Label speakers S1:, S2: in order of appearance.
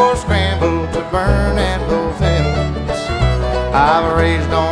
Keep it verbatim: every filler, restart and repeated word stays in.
S1: or scramble to burn at both ends. I've raised on